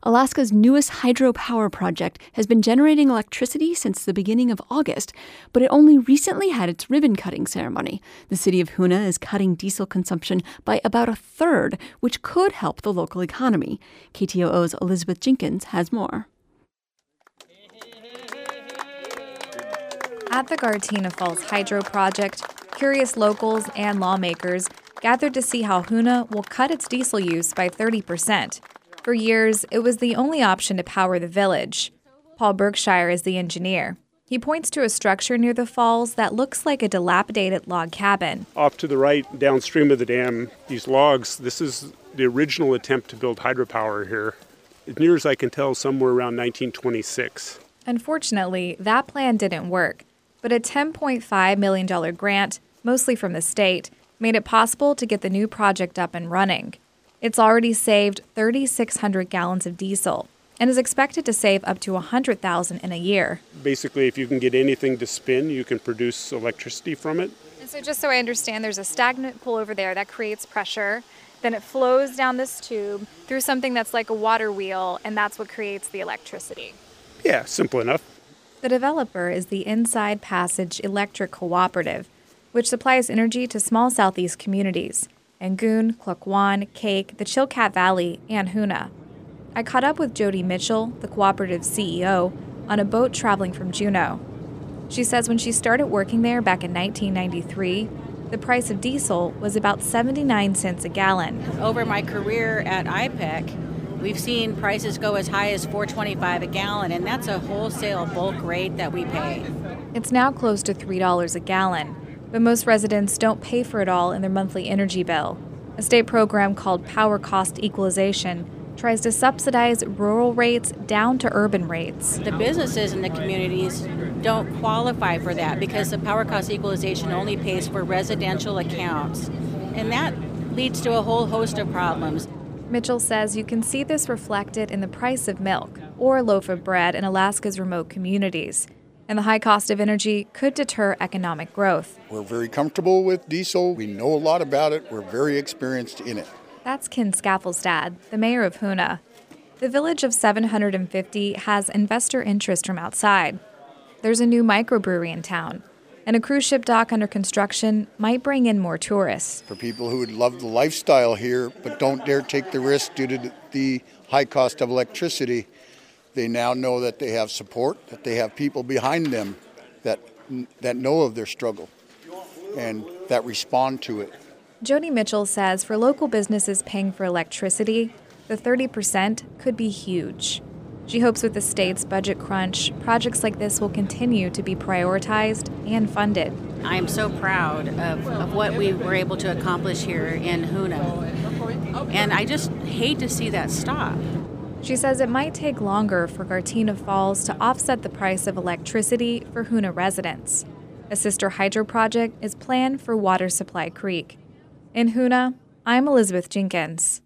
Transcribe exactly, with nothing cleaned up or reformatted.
Alaska's newest hydropower project has been generating electricity since the beginning of August, but it only recently had its ribbon-cutting ceremony. The city of Hoonah is cutting diesel consumption by about a third, which could help the local economy. K T O O's Elizabeth Jenkins has more. At the Gardena Falls Hydro Project, curious locals and lawmakers gathered to see how Hoonah will cut its diesel use by thirty percent. For years, it was the only option to power the village. Paul Berkshire is the engineer. He points to a structure near the falls that looks like a dilapidated log cabin. Off to the right, downstream of the dam, these logs, this is the original attempt to build hydropower here. As near as I can tell, somewhere around nineteen twenty-six. Unfortunately, that plan didn't work, but a ten point five million dollars grant, mostly from the state, made it possible to get the new project up and running. It's already saved three thousand six hundred gallons of diesel and is expected to save up to one hundred thousand in a year. Basically, if you can get anything to spin, you can produce electricity from it. And so just so I understand, there's a stagnant pool over there that creates pressure. Then it flows down this tube through something that's like a water wheel, and that's what creates the electricity. Yeah, simple enough. The developer is the Inside Passage Electric Cooperative, which supplies energy to small southeast communities. Angoon, Klukwan, Cake, the Chilkat Valley, and Hoonah. I caught up with Jody Mitchell, the cooperative's C E O, on a boat traveling from Juneau. She says when she started working there back in nineteen ninety-three, the price of diesel was about seventy-nine cents a gallon. Over my career at I P E C, we've seen prices go as high as four dollars and twenty-five cents a gallon, and that's a wholesale bulk rate that we pay. It's now close to three dollars a gallon. But most residents don't pay for it all in their monthly energy bill. A state program called Power Cost Equalization tries to subsidize rural rates down to urban rates. The businesses in the communities don't qualify for that because the Power Cost Equalization only pays for residential accounts, and that leads to a whole host of problems. Mitchell says you can see this reflected in the price of milk or a loaf of bread in Alaska's remote communities. And the high cost of energy could deter economic growth. We're very comfortable with diesel. We know a lot about it. We're very experienced in it. That's Ken Scaffelstad, the mayor of Hoonah. The village of seven hundred fifty has investor interest from outside. There's a new microbrewery in town, and a cruise ship dock under construction might bring in more tourists. For people who would love the lifestyle here but don't dare take the risk due to the high cost of electricity, they now know that they have support, that they have people behind them that that know of their struggle and that respond to it. Jody Mitchell says for local businesses paying for electricity, the thirty percent could be huge. She hopes with the state's budget crunch, projects like this will continue to be prioritized and funded. I am so proud of, of what we were able to accomplish here in Hoonah, and I just hate to see that stop. She says it might take longer for Gardena Falls to offset the price of electricity for Hoonah residents. A sister hydro project is planned for Water Supply Creek. In Hoonah, I'm Elizabeth Jenkins.